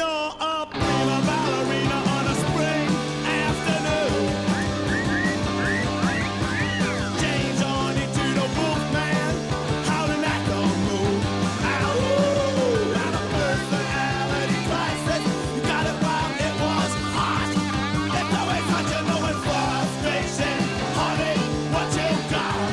you're a prima ballerina on a spring afternoon. Change on into the Wolfman, howling at the moon. Ow, and a personality crisis. You got it while it was hot. It's always hot, you know it's frustration. Honey, what you got?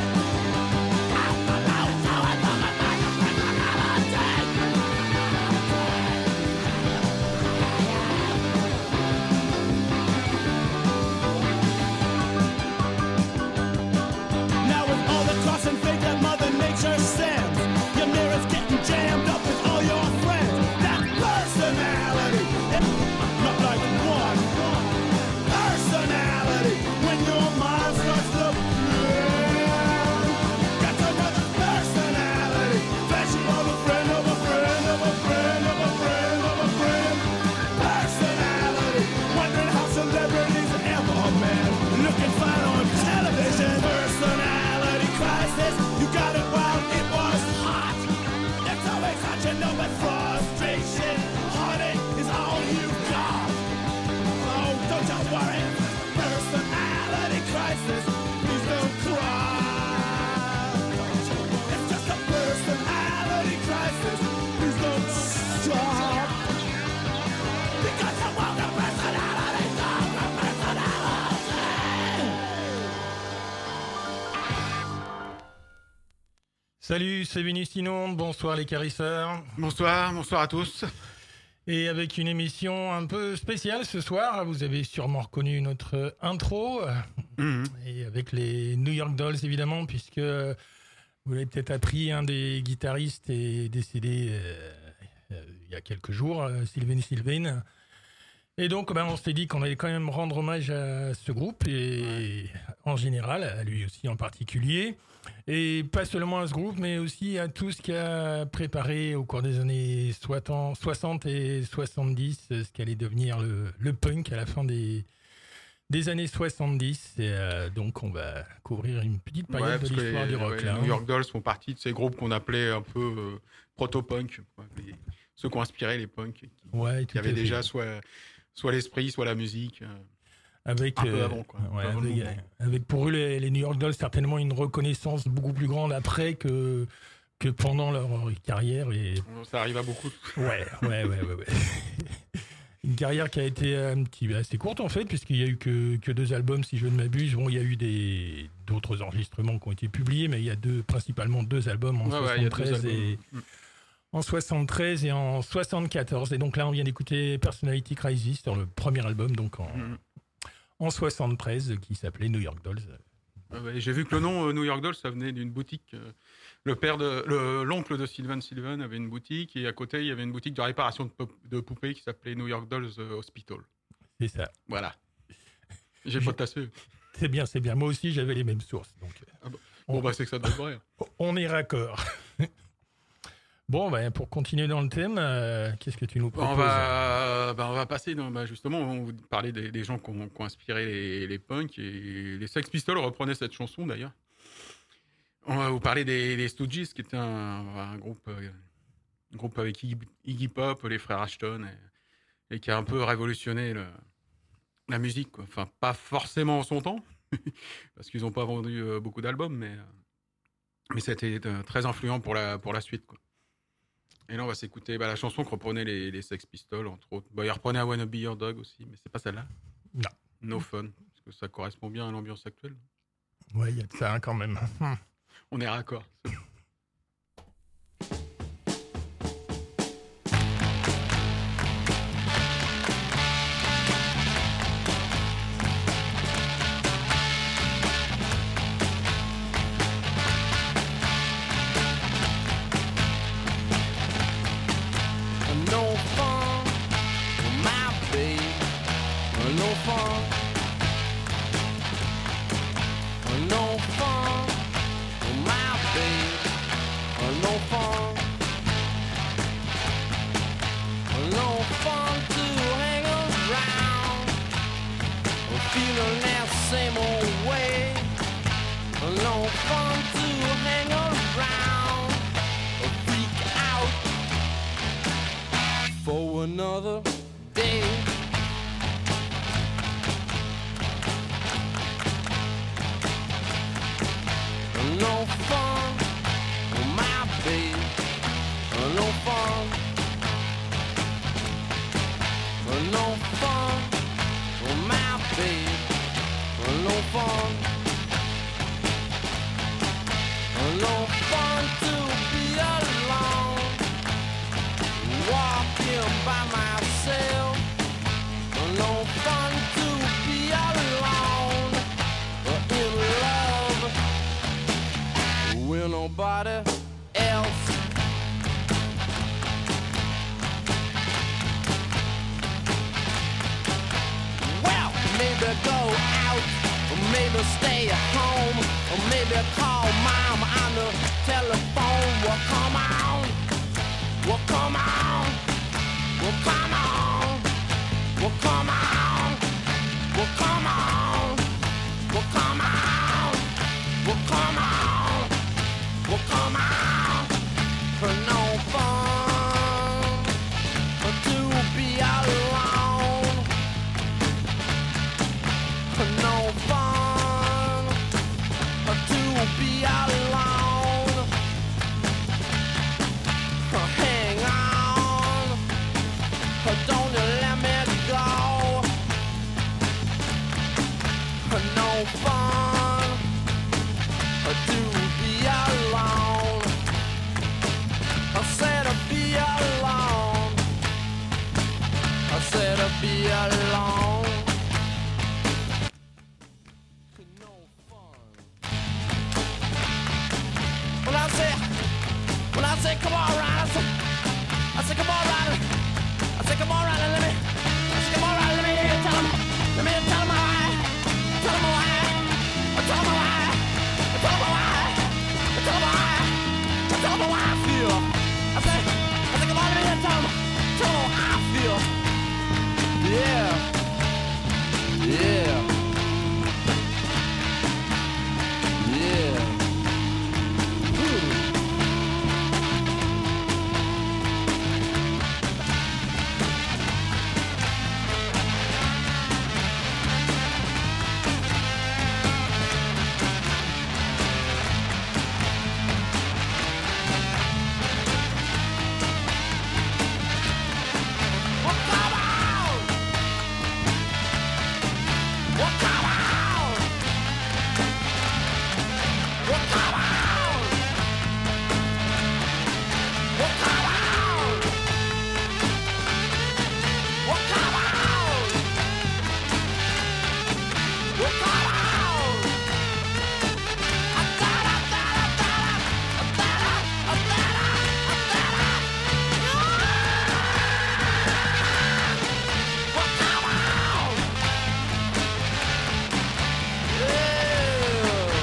Now with all the cross and fate that Mother Nature sends, your mirror's getting jammed up with all your friends. That personality, it's not like one personality. When your mind starts to blend, got another personality. Flashing of a friend of a friend of a friend of a friend of a friend. Personality, wondering how celebrities ever met. Looking fine on television. Personality crisis, you got it while it was hot. It's always hot, you know, but frustration, heartache is all you got. Oh, don't you worry. Personality crisis, please don't cry. It's just a personality crisis, please don't stop. Because you want a personality, don't a personality. Salut, c'est Vinus Inonde, bonsoir les carisseurs. Bonsoir à tous. Et avec une émission un peu spéciale ce soir, vous avez sûrement reconnu notre intro, et avec les New York Dolls évidemment, puisque vous l'avez peut-être appris, un des guitaristes est décédé il y a quelques jours, Sylvain. Et donc on s'est dit qu'on allait quand même rendre hommage à ce groupe, et en général, à lui aussi en particulier. Et pas seulement à ce groupe, mais aussi à tout ce qui a préparé au cours des années 60 et 70, ce qui allait devenir le punk à la fin des années 70. Et donc on va couvrir une petite période de l'histoire du rock. Les New York Dolls font partie de ces groupes qu'on appelait un peu proto-punk, quoi. Ceux qui ont inspiré les punks, qui avaient déjà soit l'esprit, soit la musique. Avec, un peu avant, quoi. Avec pour eux les New York Dolls certainement une reconnaissance beaucoup plus grande après que pendant leur carrière. Et ça arrive à beaucoup. Ouais. Une carrière qui a été assez courte en fait, puisqu'il y a eu que 2 albums si je ne m'abuse. Bon, il y a eu d'autres enregistrements qui ont été publiés, mais il y a principalement 2 albums en 73 en 73 et en 74. Et donc là on vient d'écouter Personality Crisis sur le premier album, donc en 73, qui s'appelait New York Dolls. J'ai vu que le nom New York Dolls, ça venait d'une boutique. L'oncle de Sylvain avait une boutique, et à côté, il y avait une boutique de réparation de poupées qui s'appelait New York Dolls Hospital. C'est ça. Voilà. J'ai pas tassé. C'est bien. Moi aussi, j'avais les mêmes sources. Donc, c'est que ça doit être vrai. On est raccord. Bon, pour continuer dans le thème, qu'est-ce que tu nous proposes ? On va passer justement, on vous parlait des gens qui ont inspiré les punks, et les Sex Pistols reprenaient cette chanson d'ailleurs. On va vous parler des Stooges, qui était un groupe avec Iggy Pop, les frères Ashton, et qui a un peu révolutionné la musique, quoi. Enfin, pas forcément en son temps, parce qu'ils n'ont pas vendu beaucoup d'albums, mais c'était très influent pour la suite, quoi. Et là, on va s'écouter la chanson que reprenaient les Sex Pistols, entre autres. Ils reprenaient I Wanna Be Your Dog aussi, mais c'est pas celle-là. Non. No Fun, parce que ça correspond bien à l'ambiance actuelle. Ouais, il y a de ça quand même. On est raccord. Another day. No fun on my babe. No fun. No fun on my babe. No fun. No fun to be alone, walking by myself. No fun to be alone in love with nobody else. Well, maybe go out, or maybe stay at home, or maybe call mom on the telephone. Well, come on, well, come on, well, come on, well, come on, well, come on, well, come on, well, come on, well, come on, for no fun to be alone, for no fun to be alone. Hang on, don't you let me go. No fun to be alone. I said to be alone. I said to be alone. No fun. When I say come on, Ryder, I say come on, Ryder. I say come on, Ryder, let me tell him why. Tell him why. Tell him why. Tell him why. Tell him why. Tell him why I feel. I say come on, let me tell him how I feel. Yeah. Yeah. Yeah. Well, come on! Well, come on! Well, come on! Well, come on! Well, come on! Well, come on! Well, come on! Yeah.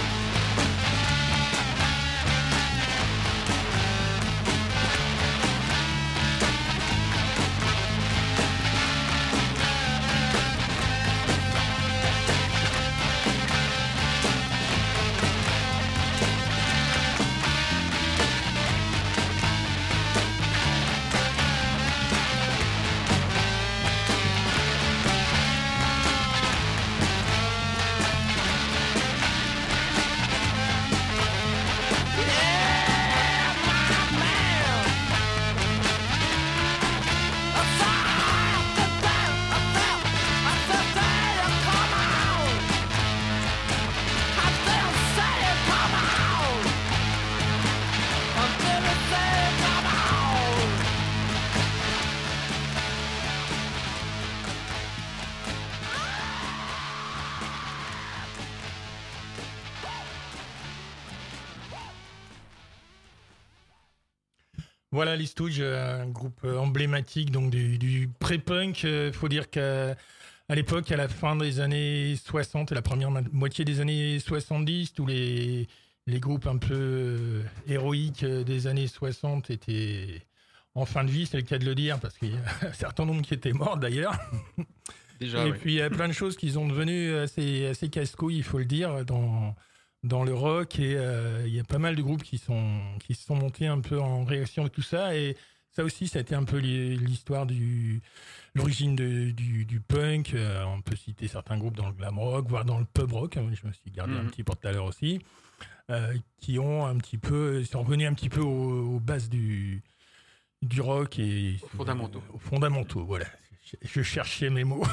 Voilà les Stooges, un groupe emblématique donc du pré-punk. Faut dire qu'à l'époque, à la fin des années 60 et la première moitié des années 70, tous les groupes un peu héroïques des années 60 étaient en fin de vie, c'est le cas de le dire, parce qu'il y a un certain nombre qui étaient morts d'ailleurs. Déjà, Et ouais. puis il y a plein de choses qui sont devenues assez casse-couilles, il faut le dire, dans le rock. Et il y a pas mal de groupes qui se sont montés un peu en réaction à tout ça. Et Ça aussi, ça a été un peu l'histoire l'origine du punk. On peut citer certains groupes dans le glam rock, voire dans le pub rock. Je me suis gardé un petit pour tout à l'heure aussi. Qui ont un petit peu, sont revenus un petit peu aux bases du rock et aux fondamentaux, voilà. Je cherchais mes mots.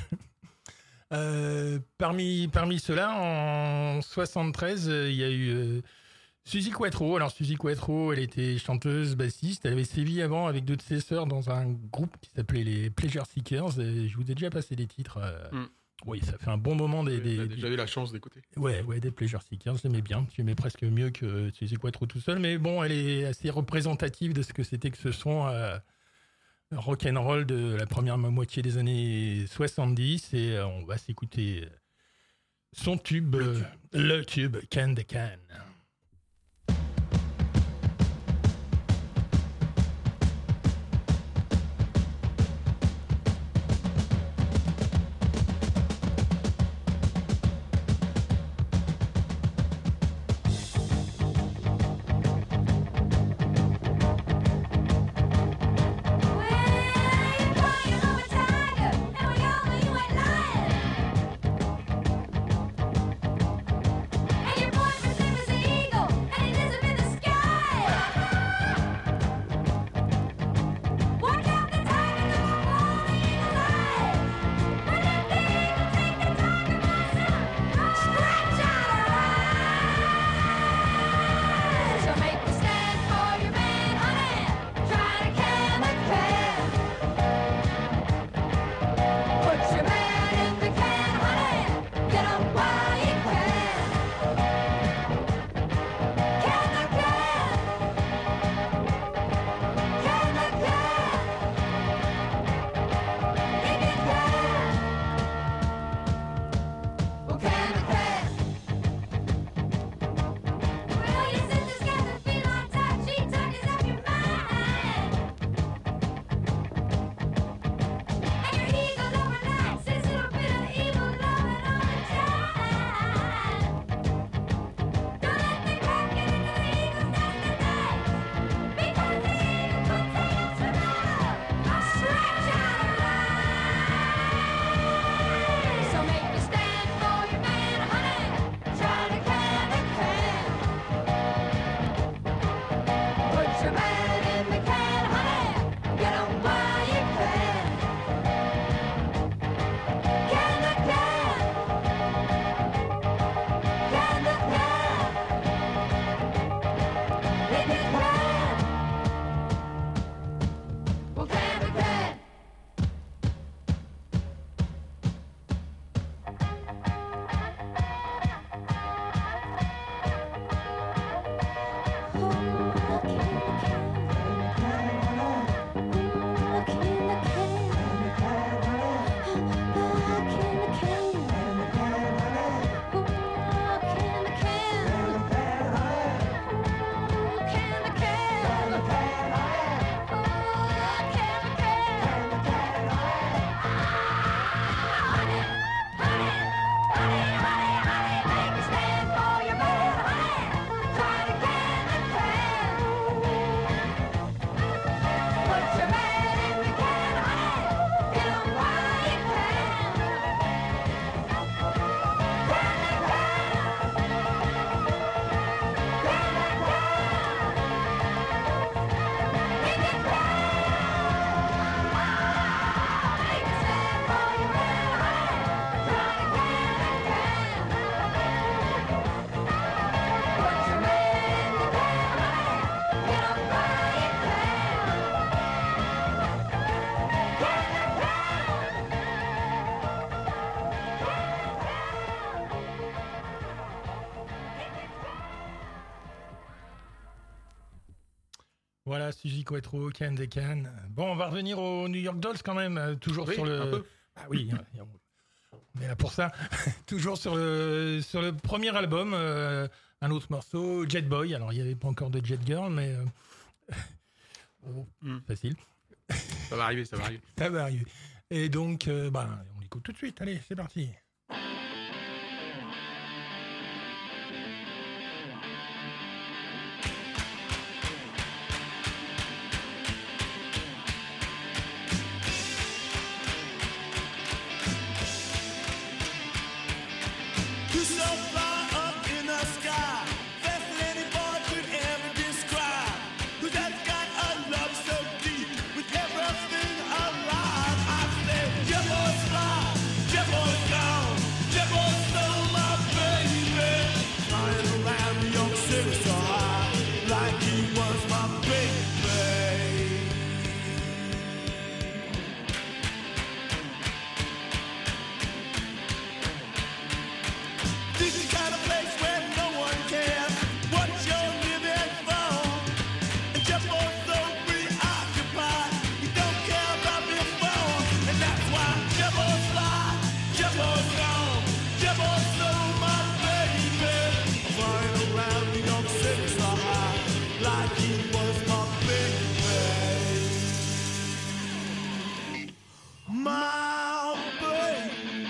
Parmi ceux-là, en 73, il y a eu Suzy Quatro. Alors Suzy Quatro, elle était chanteuse, bassiste. Elle avait sévi avant avec deux de ses sœurs dans un groupe qui s'appelait les Pleasure Seekers. Et je vous ai déjà passé des titres. Oui, ça fait un bon moment. J'avais la chance d'écouter. Ouais, des Pleasure Seekers, j'aimais bien. J'aimais presque mieux que Suzy Quatro tout seul. Mais bon, elle est assez représentative de ce que c'était que ce son rock'n'roll de la première moitié des années 70. Et on va s'écouter son tube, le tube Can the Can. Voilà, Suzy Quatro, Can the Can. Bon, on va revenir aux New York Dolls quand même, toujours sur le... Un peu. Ah oui, on est là pour ça. Toujours sur le premier album, un autre morceau, Jet Boy. Alors, il n'y avait pas encore de Jet Girl, mais... facile. Ça va arriver. Ça va arriver. Et donc, on écoute tout de suite. Allez, c'est parti. You so fly up in the sky, faster than any boy could ever describe. Who's that got a love so deep with everything alive? I say, Jebbo's fly, Jebbo's gone, Jebbo stole my baby. Flying around New York City so high, like he was my baby. This is the kind of place where no one cares what you're living for. And Jebbo's so preoccupied, he don't care about before. And that's why Jebbo's fly, Jebbo's gone, Jebbo stole my baby. Flying around New York City so high, like he was my baby. My baby.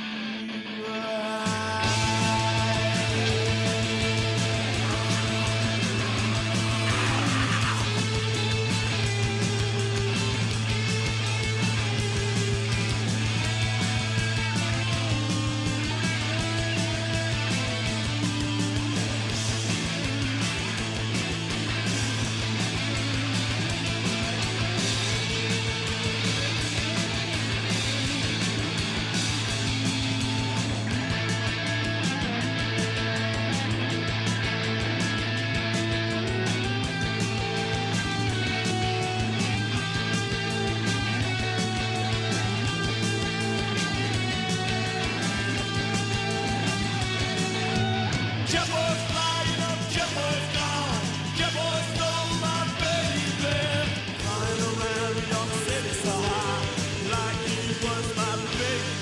Jebbo's flying up, Jebbo's gone, Jebbo stole my baby. Flying around New York City so high, like he was my baby.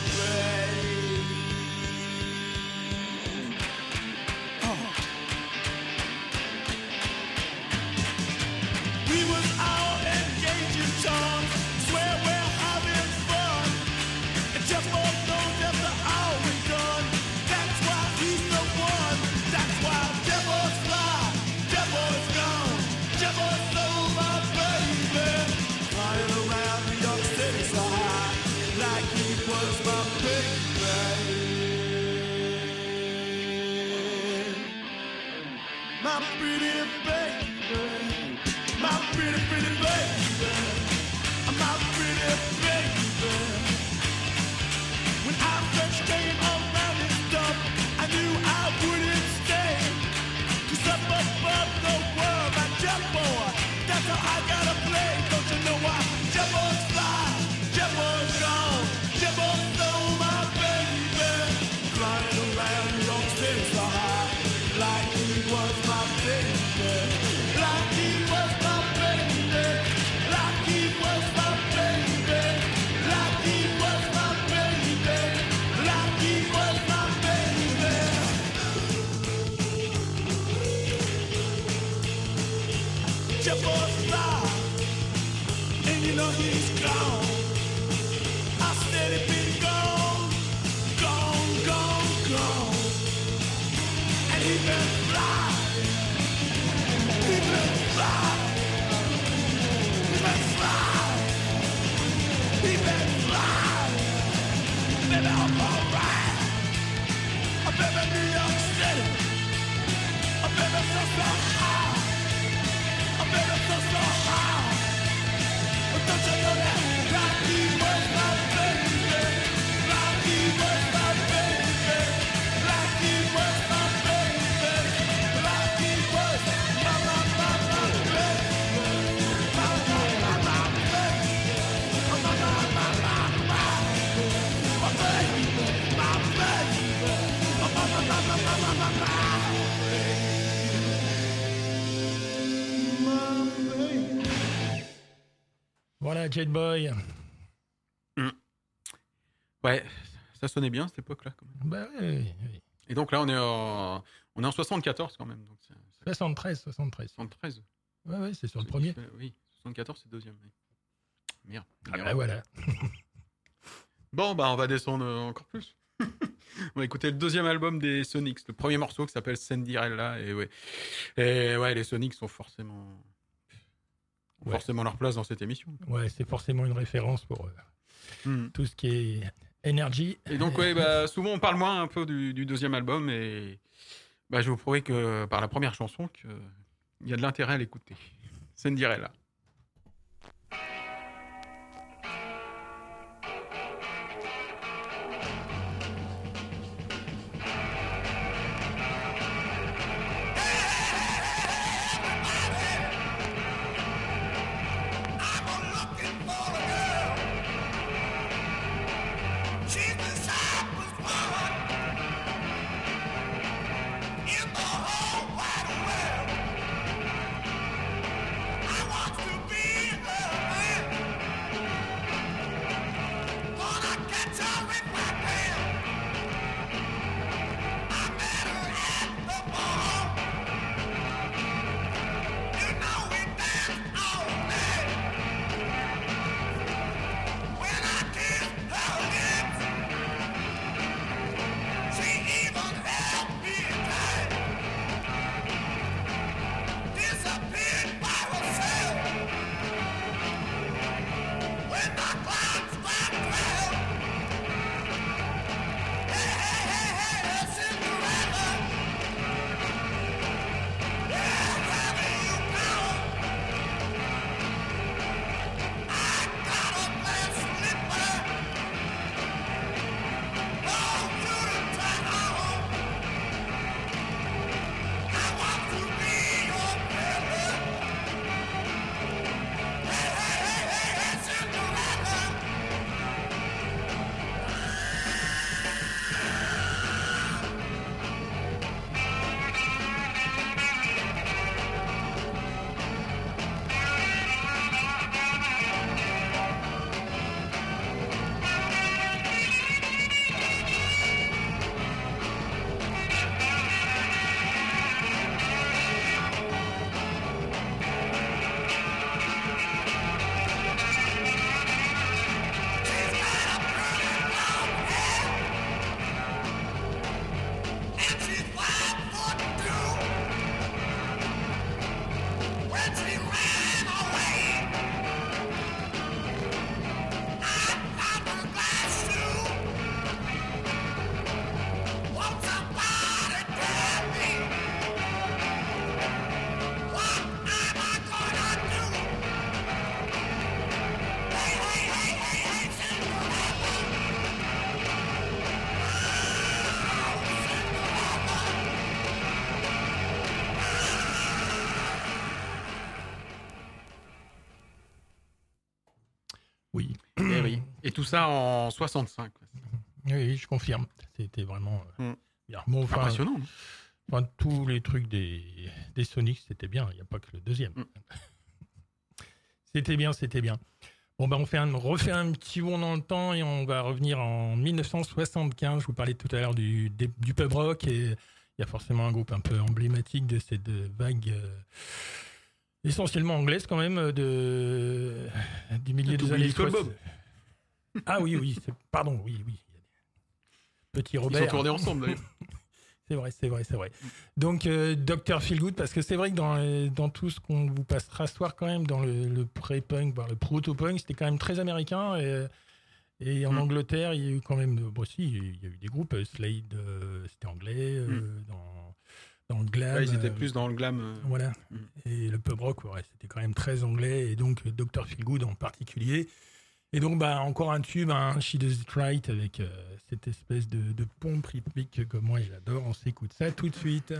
We was out engaging charms, swear we're having fun. And Jebbo knows after all we've done, that's why he's the one. That's why Jebbo's fly, Jebbo's gone, Jebbo stole my baby. Flying around New York City so high, like he was my baby. My pretty baby, my pretty, pretty baby, my pretty baby. When I first came around this stuff, I knew I wouldn't stay. 'Cause up above the world, my Jebbo, that's how I gotta play. Don't you know why? Jebbo's fly, Jebbo's gone, Jebbo stole my baby. Flying around New York City so high, like he was my baby. Like he was my baby. Like he was my baby. Like he was my baby. Like he was my baby. Jebbo's fly, and you know he's gone. I said he been gone, gone, gone, gone. And he been fly, he been fly, he been fly, he been fly. Baby, I'm alright. Baby, New York City. Baby, so high. Baby, so high. Don't you know that? Like he was my baby. Like he was my baby. Like he was my baby. Like he was my baby. My Voilà, Jet Boy. Ouais, ça sonnait bien cette époque-là. Quand même. Bah oui, oui. Et donc là, on est en 74 quand même. Donc 73. 73. Ouais, c'est sur le premier. Oui, 74, c'est le deuxième. Oui. Merde. Ah bah voilà. Bon, bah on va descendre encore plus. On va écouter le deuxième album des Sonics, le premier morceau qui s'appelle Cinderella. Et ouais, les Sonics sont forcément leur place dans cette émission. Ouais, c'est forcément une référence pour tout ce qui est Energy. Et donc, souvent, on parle moins un peu du deuxième album. Et je vais vous prouver que par la première chanson, qu'il y a de l'intérêt à l'écouter. Cinderella. Oui. Eh oui. Et tout ça en 65. Oui, je confirme. C'était vraiment bien. Bon, Impressionnant. Enfin, tous les trucs des Sonics, c'était bien. Il n'y a pas que le deuxième. C'était bien. Bon, on refait un petit bond dans le temps et on va revenir en 1975. Je vous parlais tout à l'heure du pub rock et il y a forcément un groupe un peu emblématique de cette vague essentiellement anglaise quand même du milieu des années 60. Ah oui, pardon, oui. Petit Robert. Ils sont tournés ensemble d'ailleurs. C'est vrai. Donc, Dr. Feelgood, parce que c'est vrai que dans tout ce qu'on vous passera ce soir, quand même, dans le pré-punk, voire le proto-punk, c'était quand même très américain. Et en Angleterre, il y a eu quand même. Il y a eu des groupes. Slade, c'était anglais. Dans le glam. Ouais, ils étaient plus dans le glam. Voilà. Et le pub rock, c'était quand même très anglais. Et donc, Dr. Feelgood en particulier. Et donc, encore un tube, She Does It Right, avec cette espèce de pompe rythmique que moi j'adore. On s'écoute ça tout de suite.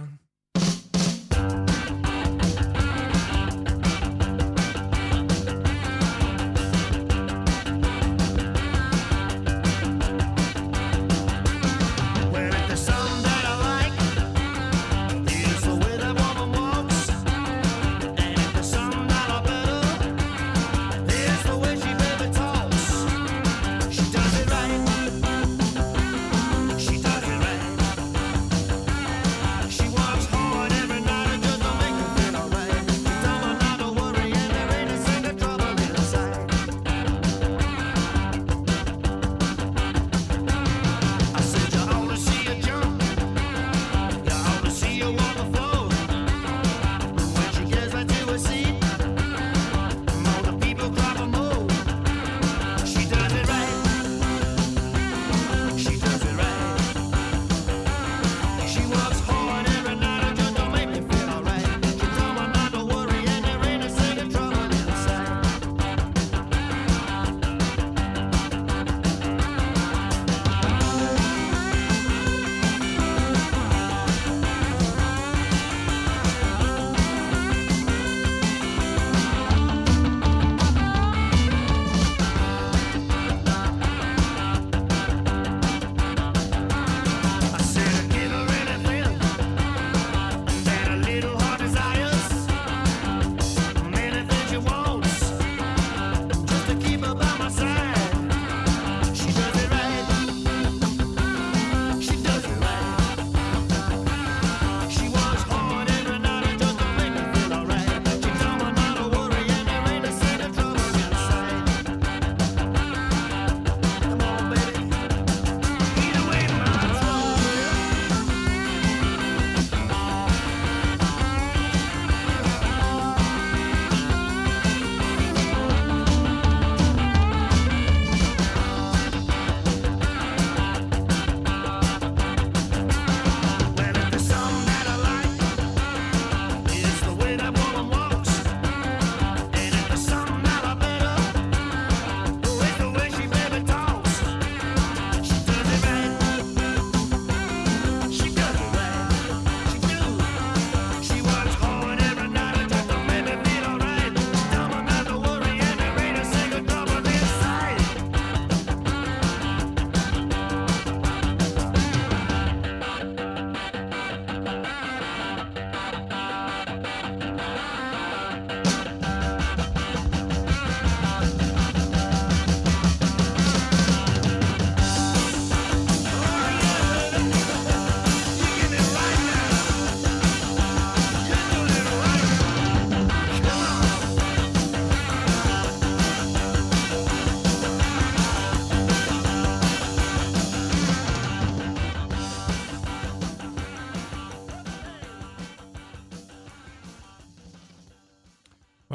She works hard every night just to make me feel alright.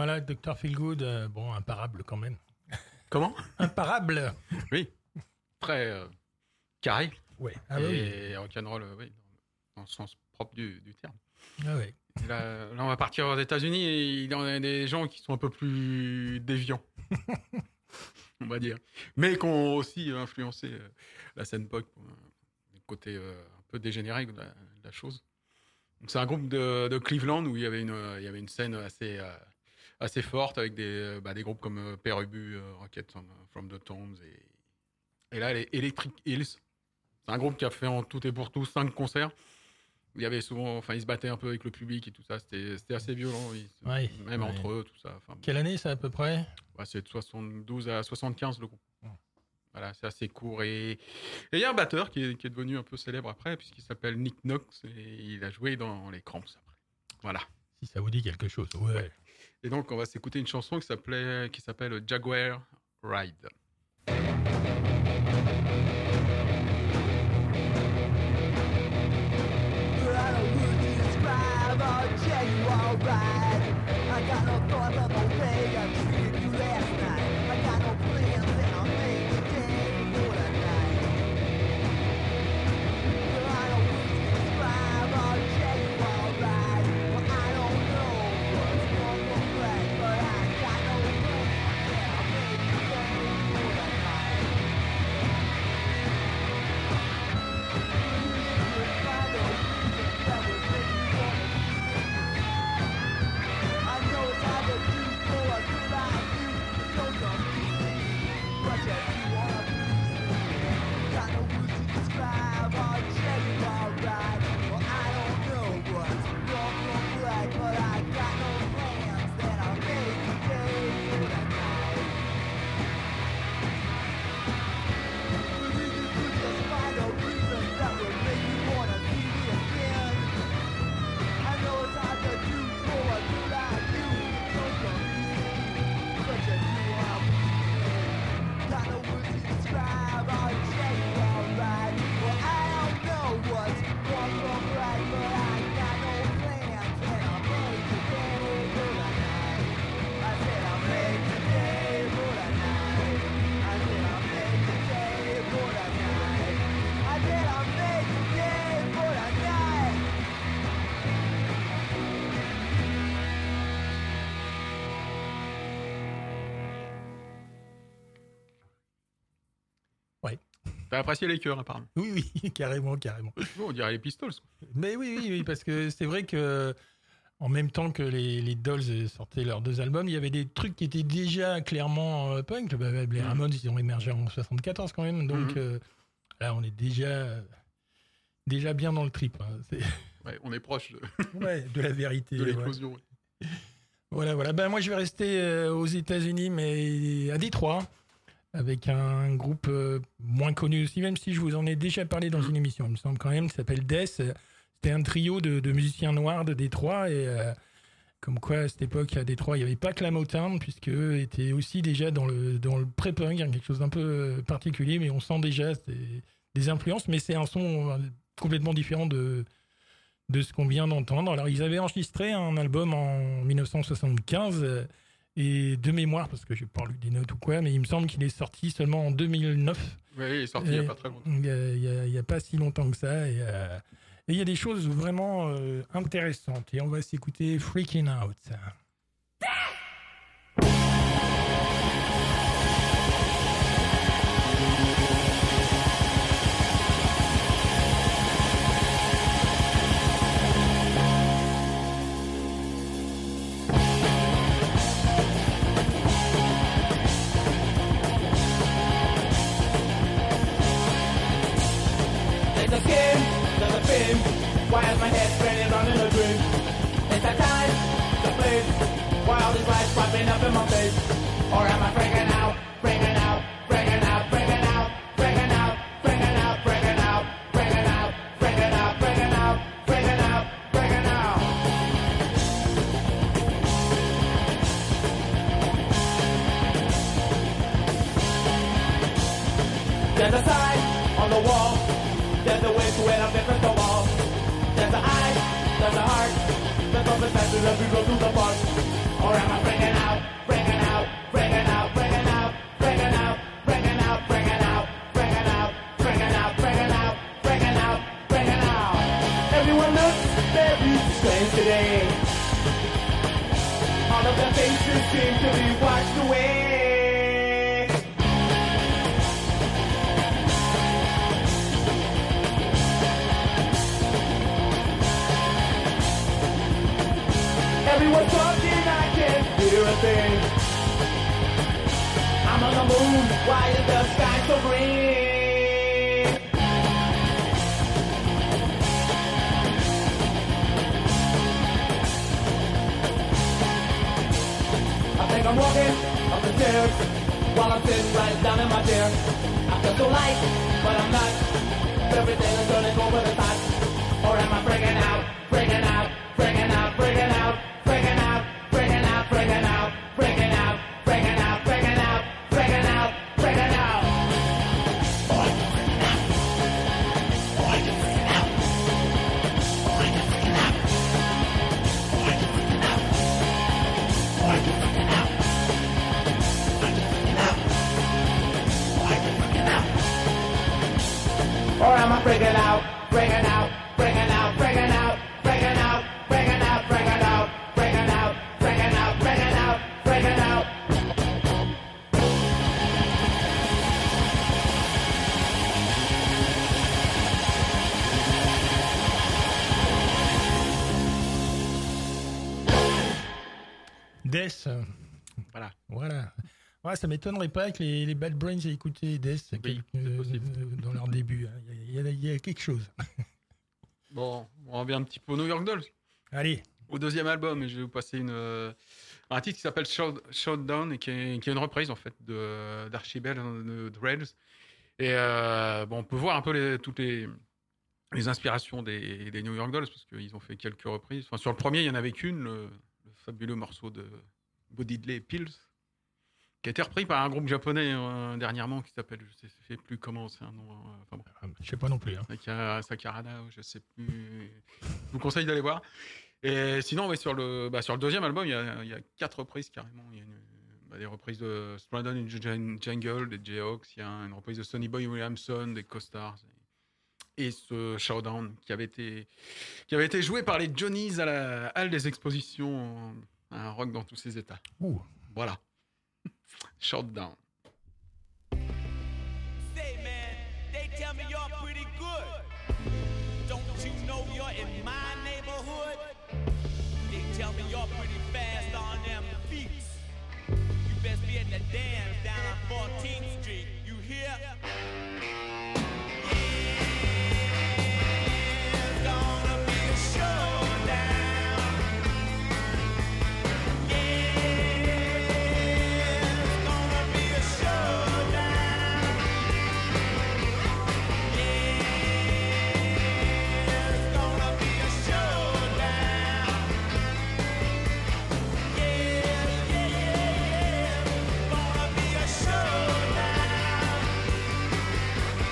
Voilà, Dr. Feelgood, bon, imparable quand même. Comment? Imparable. Oui, très carré. Ouais. Ah oui. Et rock'n'roll, oui, dans le sens propre du terme. Ah ouais. Et là, on va partir aux États-Unis et il y en a des gens qui sont un peu plus déviants, on va dire, mais qui ont aussi influencé la scène punk, le côté un peu dégénéré de la chose. Donc, c'est un groupe de Cleveland où il y avait une scène assez forte avec des groupes comme Père Ubu, Rocket from the Tombs et là les Electric Hills. C'est un groupe qui a fait en tout et pour tout 5 concerts. Il y avait souvent, ils se battaient un peu avec le public et tout ça. C'était assez violent, même entre eux, tout ça. Quelle année ça à peu près? C'est de 72 à 75 le groupe. Voilà, c'est assez court. Et il y a un batteur qui est devenu un peu célèbre après, puisqu'il s'appelle Nick Knox et il a joué dans les Cramps après. Voilà. Si ça vous dit quelque chose, ouais. Et donc, on va s'écouter une chanson qui s'appelle Jaguar Ride. T'as apprécié les chœurs, apparemment. Oui, carrément. On dirait les Pistols. Mais oui, parce que c'est vrai que en même temps que les Dolls sortaient leurs 2 albums, il y avait des trucs qui étaient déjà clairement punk. Les Ramones, ils ont émergé en 74 quand même, donc là, on est déjà bien dans le trip. Hein. Ouais, on est proche de la vérité. De l'éclosion. Ouais. Voilà. Moi, je vais rester aux États-Unis, mais à Détroit, avec un groupe moins connu aussi, même si je vous en ai déjà parlé dans une émission, il me semble quand même, qui s'appelle Death. C'était un trio de musiciens noirs de Détroit, et comme quoi à cette époque à Détroit, il n'y avait pas que la Motown, puisqu'eux étaient aussi déjà dans le pré-punk, quelque chose d'un peu particulier, mais on sent déjà des influences, mais c'est un son complètement différent de ce qu'on vient d'entendre. Alors ils avaient enregistré un album en 1975, et de mémoire, parce que je n'ai pas lu des notes ou quoi, mais il me semble qu'il est sorti seulement en 2009. Oui, il est sorti il n'y a pas très longtemps. Il n'y a pas si longtemps que ça. Et il y a des choses vraiment intéressantes. Et on va s'écouter Freaking Out. Why is my head spinning round in a dream? It's that time to please. Why all these lights popping up in my face? Or am I freaking out, freaking out, freaking out, freaking out, freaking out, freaking out, freaking out, freaking out, freaking out, freaking out, freaking out, freaking out? There's a sign on the wall. There's a way to it up in crystal ball. There's an eye, there's a heart. There's open passes as we go through the park. Or am I freaking out, freaking out, freaking out, freaking out, freaking out, freaking out, freaking out, freaking out, freaking out, freaking out, freaking out, freaking out. Everyone looks very strange today. All of their faces seem to be washed away. Everyone's talking, I can't hear a thing. I'm on the moon, why is the sky so green? I think I'm walking up the stairs while I'm sitting right down in my chair. I feel so light, but I'm not. Everything is turning over the top. Or am I freaking out, freaking out, freaking out, freaking out? Freaking out, freaking out, freaking out, freaking out, freaking out, freaking out, freaking out, freaking out. Oh, I'm freaking out. Oh, I'm freaking out. Oh, I'm freaking out. Oh, I'm freaking out. Oh, I'm freaking out. Oh, I'm freaking out. Oh, I'm freaking out. Or am I freaking out, freaking out, freaking out, freaking out, freaking out, freaking out, freaking out? Breaking out, breaking out, breaking out, breaking out. Death. Voilà. Voilà. Ouais, ça m'étonnerait pas que les Bad Brains aient écouté Death Oui, c'est possible. dans leur début. Hein. Il y a quelque chose. Bon, on revient un petit peu aux New York Dolls. Allez. Au deuxième album, je vais vous passer un titre qui s'appelle Showdown et qui est une reprise en fait d'Archibald and the Dreads. Et bon, on peut voir un peu toutes les inspirations des New York Dolls parce qu'ils ont fait quelques reprises. Enfin, sur le premier, il y en avait qu'une, le fabuleux morceau de Bo Diddley Pills, qui a été repris par un groupe japonais dernièrement qui s'appelle, je sais plus comment, c'est un nom. Enfin bon. Je sais pas non plus. Hein. Sakarada, je sais plus. Je vous conseille d'aller voir. Et sinon, ouais, sur le deuxième album, il y a 4 reprises carrément. Il y a des reprises de Stranded in the Jungle, des Jayhawks, il y a une reprise de Sonny Boy Williamson, des Co-Stars, et ce Showdown qui avait été joué par les Johnnies à la Halle des Expositions, un rock dans tous ses états. Ouh. Voilà. Showdown. Say, man, they tell me you're pretty good. Don't you know you're in my neighborhood? They tell me you're pretty fast on them feet. You best be at the dance down on 14th Street. You hear? It's gonna be a showdown. Yeah, it's gonna be a showdown. It's gonna be a showdown. Gonna be a showdown.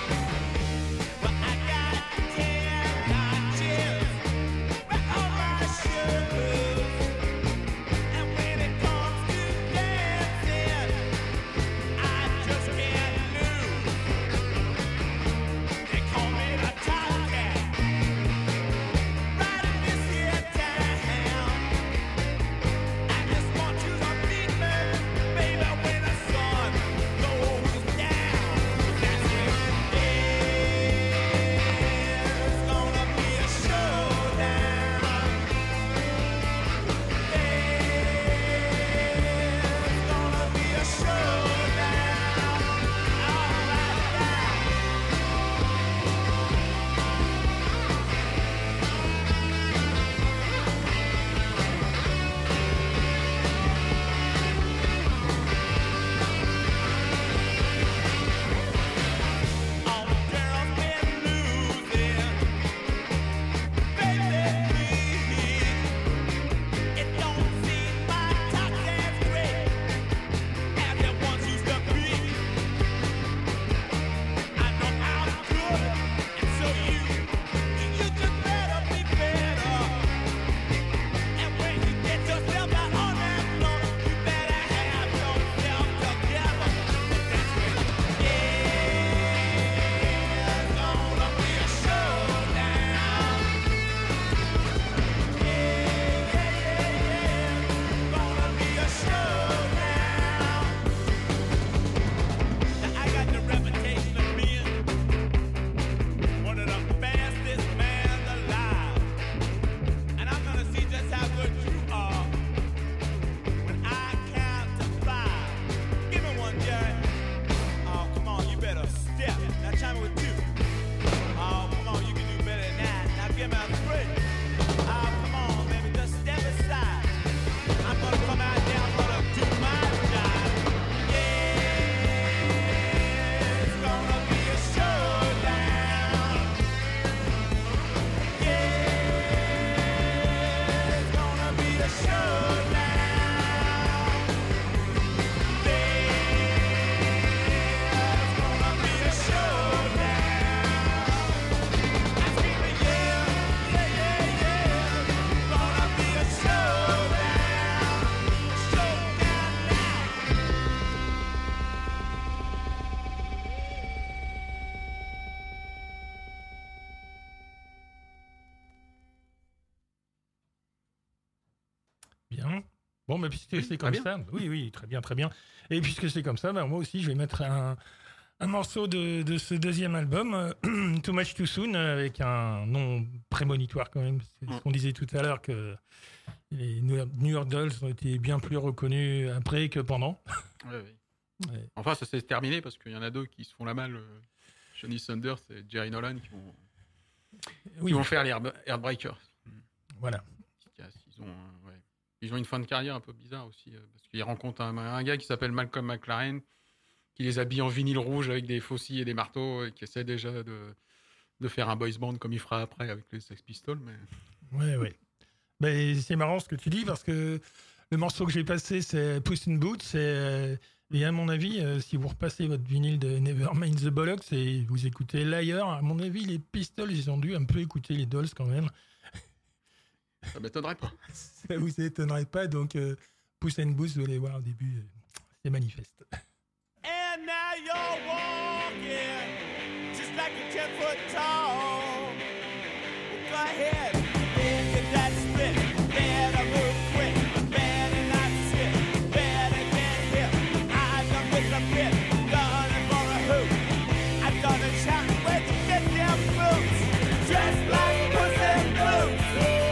Bon, mais puisque c'est très comme bien. ça, oui, très bien, très bien. Et puisque c'est comme ça, moi aussi, je vais mettre un morceau de ce deuxième album, Too Much Too Soon, avec un nom prémonitoire quand même. C'est ce qu'on disait tout à l'heure, que les New York Dolls ont été bien plus reconnus après que pendant. Ouais, oui. Ouais. Enfin, ça s'est terminé parce qu'il y en a deux qui se font la malle. Johnny Thunders et Jerry Nolan qui vont faire les Heartbreakers. Voilà. Ils ont une fin de carrière un peu bizarre aussi, parce qu'ils rencontrent un gars qui s'appelle Malcolm McLaren, qui les habille en vinyle rouge avec des faucilles et des marteaux, et qui essaie déjà de faire un boys band comme il fera après avec les Sex Pistols. Mais... Ouais. Mais c'est marrant ce que tu dis, parce que le morceau que j'ai passé, c'est Puss in Boots. Et à mon avis, si vous repassez votre vinyle de Nevermind the Bollocks et vous écoutez Liar, à mon avis, les Pistols, ils ont dû un peu écouter les Dolls quand même. Ça m'étonnerait pas. Ça vous étonnerait pas, donc Puss in Boots, vous allez voir au début, c'est manifeste. And now you're walking just like a 10-foot tall. Go ahead, get that split. Better move quick. Better not sit. Better get hit. I done with the pit. Done it for a hoop. I done it shouting where to get them boots. Just like Puss in Boots.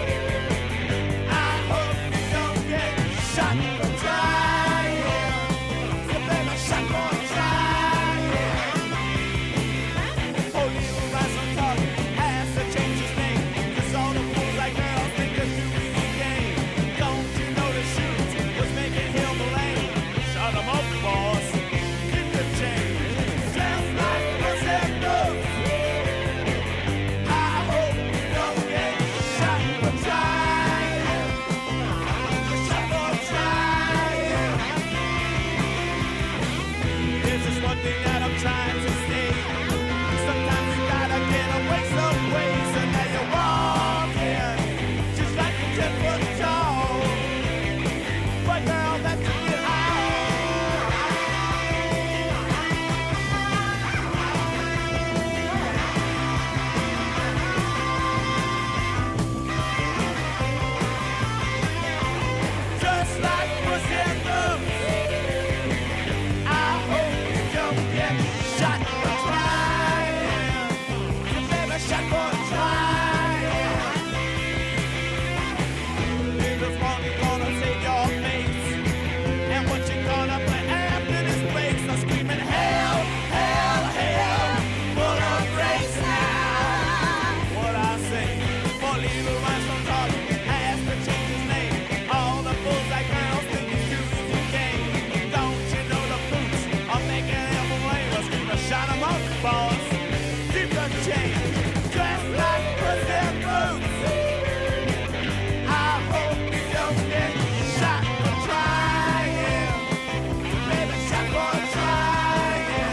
I hope you don't get shot for trying. So baby, shot for trying. Oh, little rascal talk has to change his name. 'Cause all the fools like girls think they're too easy game. Don't you know the shoot was making him lame? Shut him up, boss. Get the change. Just like Puss in Boots. I hope you don't get shot for trying. Shot for trying. There's just one thing that I'm trying to say. Sometimes you gotta get away some ways. So now you're walking just like a 10-foot tall. But girl, that's a get just like Puss in Boots. I hope you don't get shot for trying. You better shot for trying. Niggas probably gonna take your face. And what you gonna play after this place? I'm screaming hell, hell, hell, full of grace now. What I say, for little Ransom Talk has to change his name. All the fools like girls think he's too easy game. Don't you know the boots are making him lame? I'm screaming, shot him up, boss. Keep the change, dressed like Puss in Boots. I hope you don't get shot for trying. Baby, shot for trying.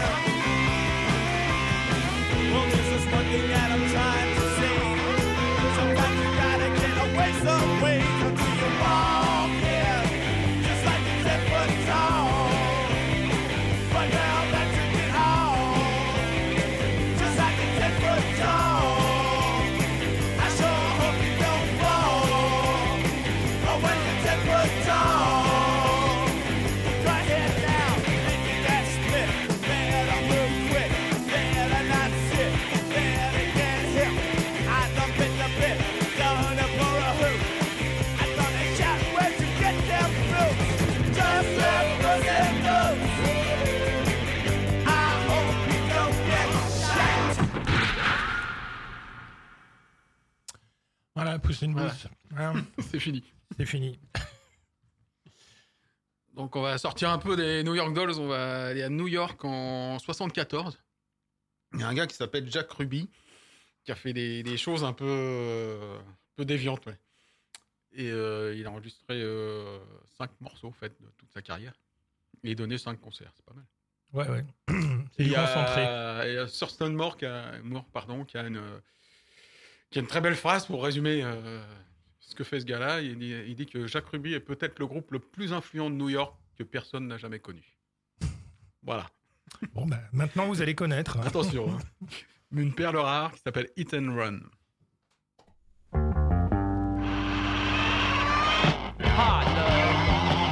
Well, this is one thing that I'm trying to say. Sometimes you gotta get away some ways until you walk in, just like a 10-foot tall. But now that you get on, just like a 10-foot tall. I sure hope you don't fall. Oh, when you're 10-foot tall. Go ahead now, and get that split. Better move quick. Better not sit. Better get hit. I done bit the bit. Done it for a hoop. I done a shot where to get them boots. Just like Puss in Boots. I hope you don't get shot. Voilà, Puss in Boots. Hein, C'est fini. c'est fini. Donc on va sortir un peu des New York Dolls, on va aller à New York en 74. Il y a un gars qui s'appelle Jack Ruby, qui a fait des choses un peu déviantes. Ouais. Et il a enregistré 5 morceaux en fait, de toute sa carrière. Et donné 5 concerts, c'est pas mal. Ouais. C'est Il du y a- concentré. Il y a Thurston Moore qui a une très belle phrase pour résumer ce que fait ce gars-là. Il dit que Jack Ruby est peut-être le groupe le plus influent de New York que personne n'a jamais connu. Voilà. Bon, ben, maintenant, vous allez connaître. Attention. Hein. Une perle rare qui s'appelle Hit and Run. Hot love,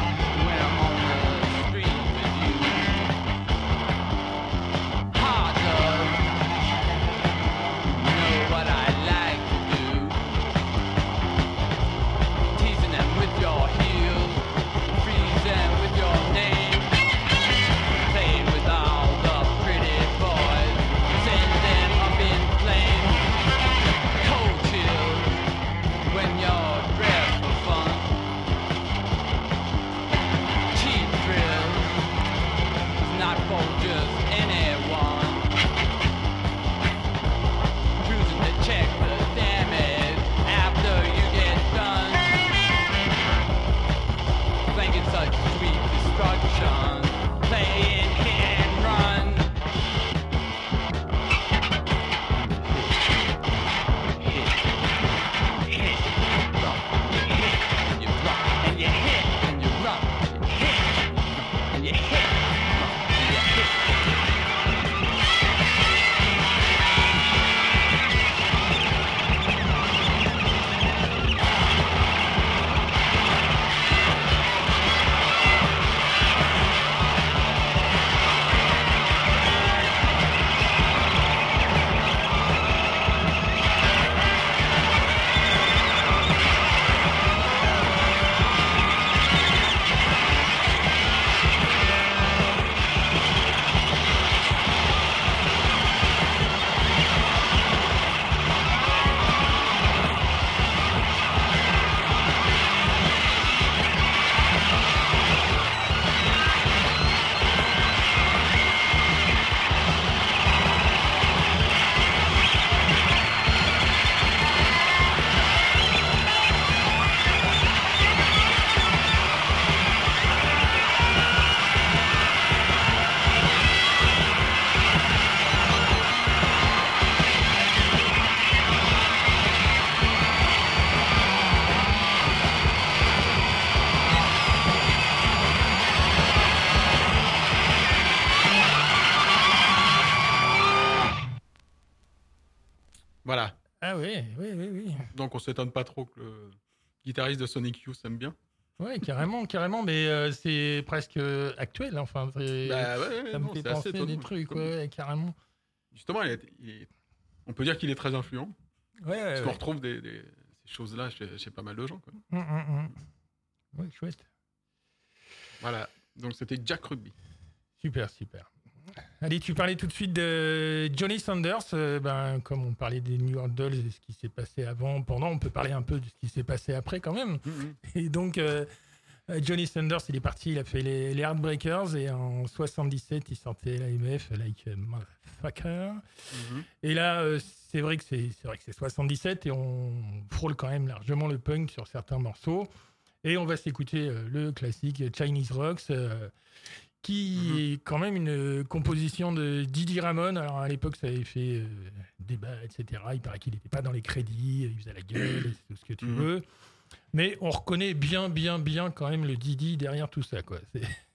Voilà. Ah oui. Donc on s'étonne pas trop que le guitariste de Sonic Youth aime bien. Ouais, carrément, mais c'est presque actuel. Enfin, Bah ouais, ça me non, fait c'est assez penser étonnant. des trucs, ouais, carrément. Justement, on peut dire qu'il est très influent. Ouais, Parce qu'on retrouve ces choses-là chez pas mal de gens. Quoi. Ouais, chouette. Voilà. Donc c'était Jack Rugby. Super. Allez, tu parlais tout de suite de Johnny Sanders. Comme on parlait des New York Dolls et ce qui s'est passé avant, pendant, on peut parler un peu de ce qui s'est passé après quand même. Et donc, Johnny Sanders, il est parti, il a fait les Heartbreakers et en 77, il sortait l'AMF, Like a Motherfucker. Et là, c'est vrai que c'est 77 et on frôle quand même largement le punk sur certains morceaux. Et on va s'écouter le classique Chinese Rocks, qui est quand même une composition de Didi Ramon. Alors à l'époque, ça avait fait débat, etc. Il paraît qu'il n'était pas dans les crédits, il faisait la gueule, c'est tout ce que tu veux. Mais on reconnaît bien quand même le Didi derrière tout ça, quoi.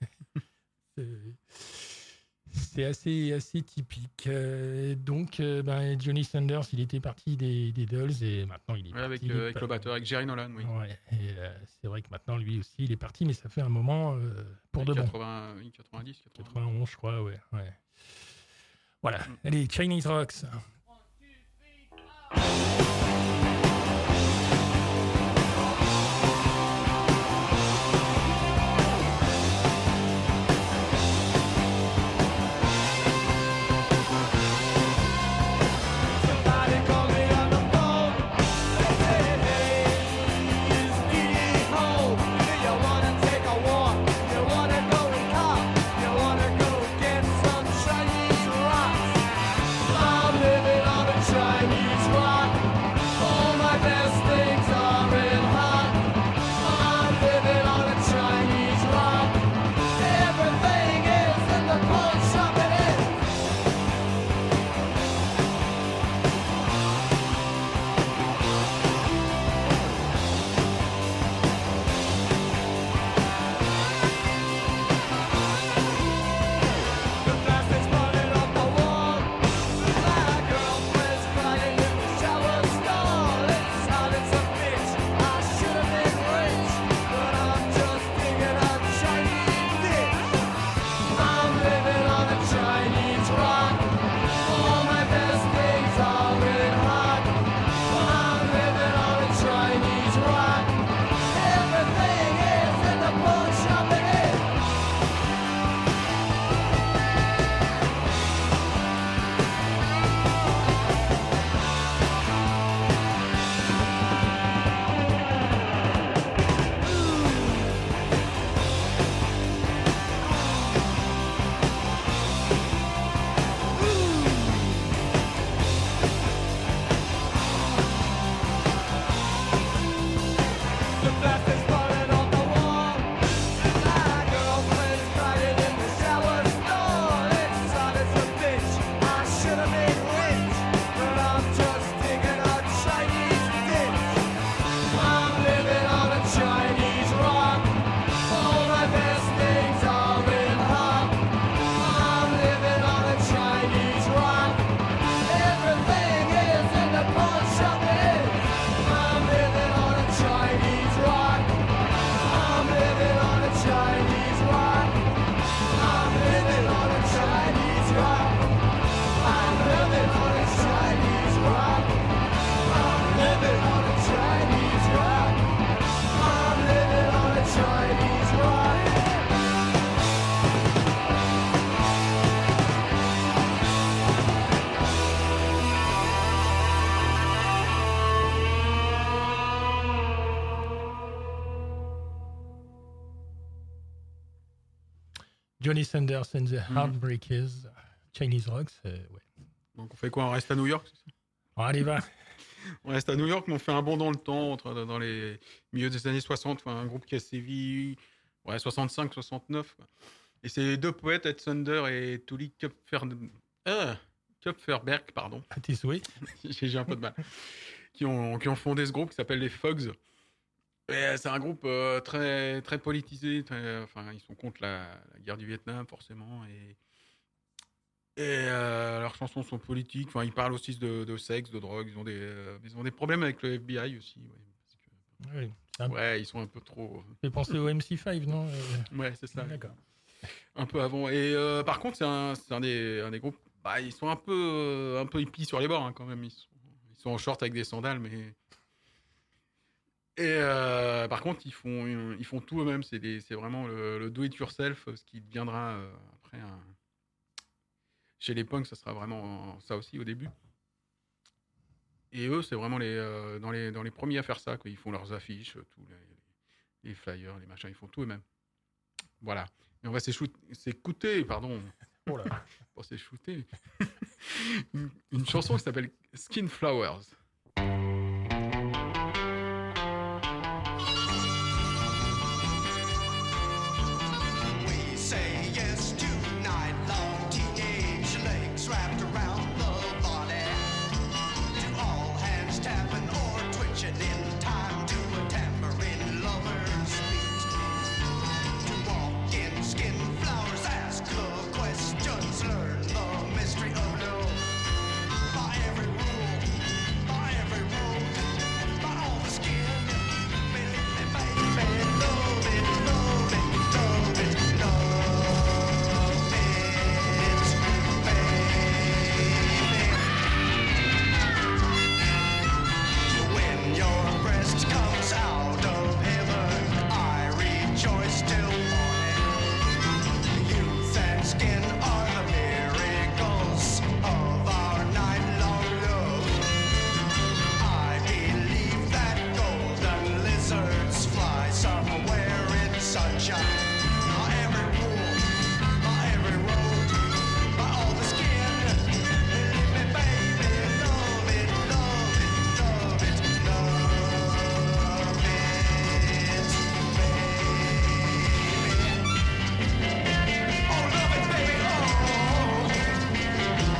C'est assez typique. Donc, Johnny Sanders, il était parti des Dolls et maintenant il est parti. Avec le batteur, avec Jerry Nolan, oui. Ouais, et c'est vrai que maintenant lui aussi il est parti, mais ça fait un moment pour de bon. 90, 91, je crois, ouais. Voilà, allez, Chinese Rocks. Somebody call me on the phone. Hey, is Dee home? Do you wanna take a walk? You wanna go and cop? You wanna go get some Chinese rocks? I'm living on a Chinese rock. All my best things are red hot. I'm living on a Chinese rock. Everything is in the pawn shop it is. The plastic's running off the wall. My girlfriend's crying in the shower stall. It's hot as a bitch. I should have been rich, but I'm just digging a Chinese ditch. I'm living on a Chinese rock. All my best things are red hot. I'm living on a Chinese rock. Everything is in the pawn shop it is. The plastic's falling off the wall. My girlfriend's crying in the shower stall. It's hot as a bitch. I should have been rich, but I'm just digging a Chinese ditch. I'm living on a Chinese rock. All my best things are red hot. I'm living on a Chinese rock. Everything is in the pawn shop it is. I'm living on a Chinese rock. I'm living on a Chinese rock. I'm living on a Chinese rock. I'm living on a Chinese rock. I'm living on a Chinese rock. I'm living on a Chinese rock. Johnny Sanders and the Heartbreakers, Chinese Rocks, ouais. Donc on fait quoi? On reste à New York, c'est ça? Bon, allez, va. On reste à New York, mais on fait un bond dans le temps, dans les milieux des années 60, un groupe qui a sévi, 65, 69. Quoi. Et c'est deux poètes, Ed Thunder et Tully Kupferberg, pardon. À tes souhaits. J'ai un peu de mal. qui ont fondé ce groupe qui s'appelle les Fogs. Et c'est un groupe très, très politisé. Ils sont contre la guerre du Vietnam, forcément. Et leurs chansons sont politiques. Enfin, ils parlent aussi de sexe, de drogue. Ils ont des problèmes avec le FBI aussi. Ouais, Oui, ça me ouais, ils sont un peu trop. fait penser au MC5, non Ouais, c'est ça. D'accord. Un peu avant. Et par contre, c'est un des groupes. Bah, ils sont un peu hippies sur les bords hein, quand même. Ils sont en short avec des sandales, mais. Et par contre, ils font tout eux-mêmes. C'est vraiment le do-it-yourself, ce qui deviendra après chez les punks, ça sera vraiment ça aussi au début. Et eux, c'est vraiment dans les premiers à faire ça. Quoi. Ils font leurs affiches, tous les flyers, les machins, ils font tout eux-mêmes. Voilà. Et on va s'écouter, pardon. Oh là. Pas s'échouter. Une chanson qui s'appelle Skin Flowers. We say yes tonight, long teenage legs wrapped around the body. To all hands tapping or twitching in time to a tambourine lover's beat. To walk in skin flowers, ask the questions, learn the mystery of love. By every rule, by every road, by all the skin. Believe me, baby, love it, love it, love it, love it, baby. When your breast comes out of heaven, I rejoice till morning. Youth and skin are the miracles of our night-long love. I believe that golden lizards fly somewhere in sunshine. By every rule, by every road, by all the skin. Believe me, baby, love it, love it, love it, love it, baby. Oh, love it, baby, oh.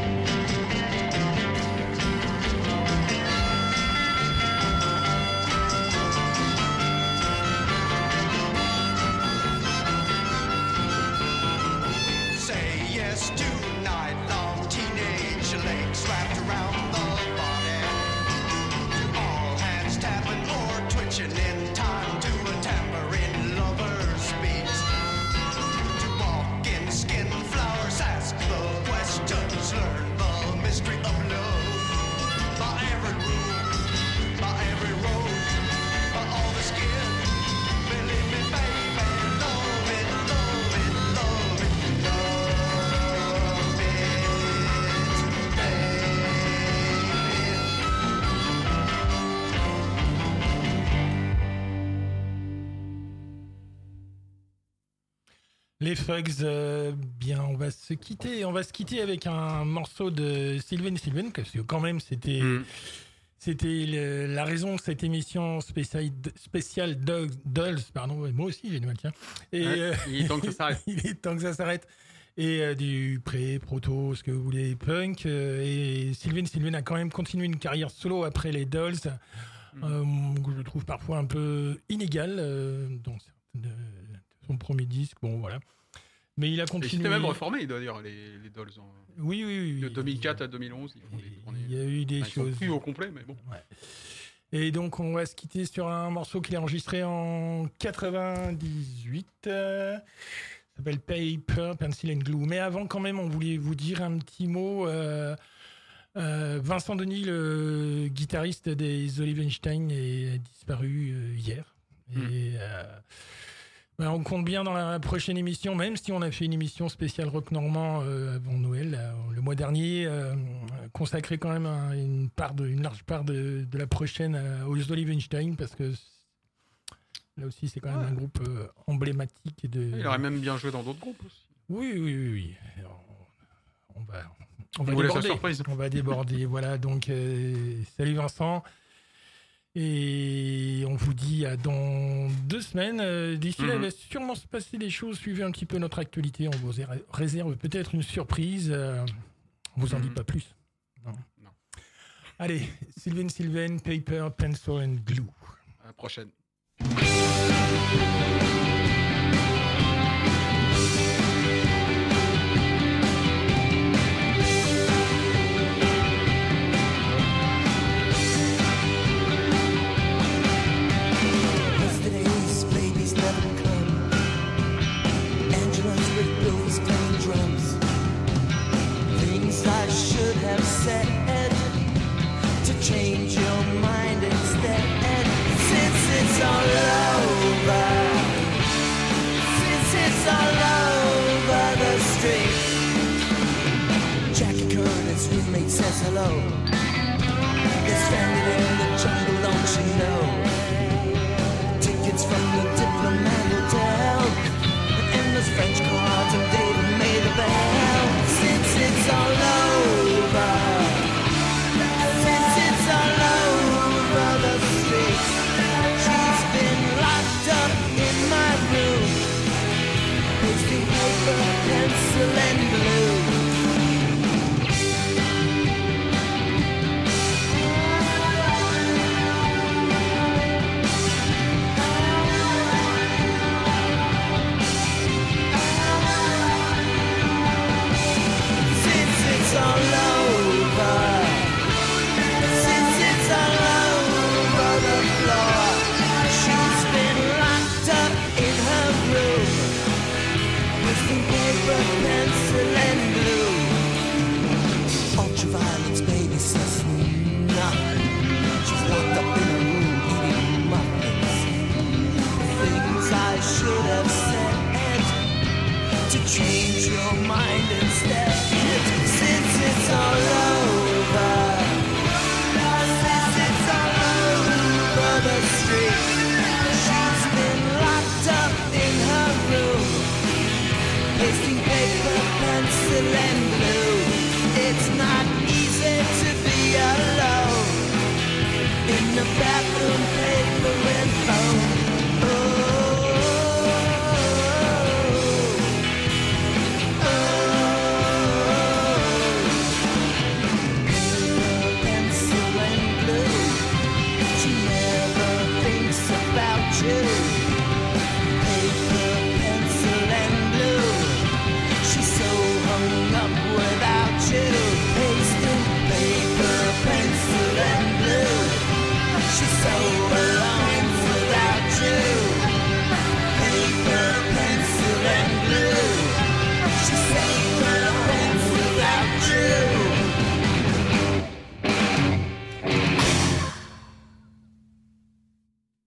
Say yes tonight, long teenage legs wrapped around the body. To all hands tapping or twitching in time to a tambourine lover's beat. To walk in skin flowers, ask the questions, learn the mystery of love. By every rule, by every road, by all the skin. Believe me, baby, love it, love it, love it, love it, baby. Les Fugs, bien, on va se quitter. On va se quitter avec un morceau de Sylvain, parce que quand même, c'était la raison de cette émission spéciale Dolls, pardon, moi aussi j'ai du mal, tiens. Et Ouais, il est temps que ça s'arrête. il est temps que ça s'arrête. Et du proto, ce que vous voulez, punk. Et Sylvain a quand même continué une carrière solo après les Dolls, que je trouve parfois un peu inégale dans son premier disque. Bon, voilà. Mais il a Et continué. c'était même reformé d'ailleurs, les Dolls. Oui. De 2004 à 2011, ils font des tournées. Il y a eu des Ils sont choses. plus au complet, mais bon. Ouais. Et donc, on va se quitter sur un morceau qu'il a enregistré en 98. Ça s'appelle Paper, Pencil and Glue. Mais avant, quand même, on voulait vous dire un petit mot. Vincent Denis, le guitariste des Olivenstein, est disparu hier. Et on compte bien dans la prochaine émission, même si on a fait une émission spéciale rock normand avant Noël, le mois dernier, consacrée quand même à une large part de la prochaine aux Olivenstein, parce que là aussi c'est quand même un groupe emblématique. Il aurait même bien joué dans d'autres groupes aussi. Oui. Alors, on va vous laisse la déborder. surprise. On va déborder. Voilà, donc salut Vincent. Et on vous dit à dans 2 semaines. D'ici là, il va sûrement se passer des choses. Suivez un petit peu notre actualité. On vous réserve peut-être une surprise. On vous en dit pas plus. Non. Allez, Sylvain, Paper, Pencil and Glue. À la prochaine. change your mind instead. Since it's all over, since it's all over the street. Jackie Kern, his roommate, says hello. They're stranded in the jungle, don't you know? Tickets from the Diplomat Hotel, and endless French cards, and David made the bell. Since it's all over, since it's all over the street, she's been locked up in my room, pasting paper, pencil, and glue. It's all over, since it's all over the floor. She's been locked up in her room, wasting paper, pencil, and glue. Ultraviolet's baby says nothing. She's locked up in her room eating muffins. Things I should have said to change your mind instead. Since it's all over, since it's all over the street, she's been locked up in her room, pasting paper, pencil, and glue. It's not easy to be alone in the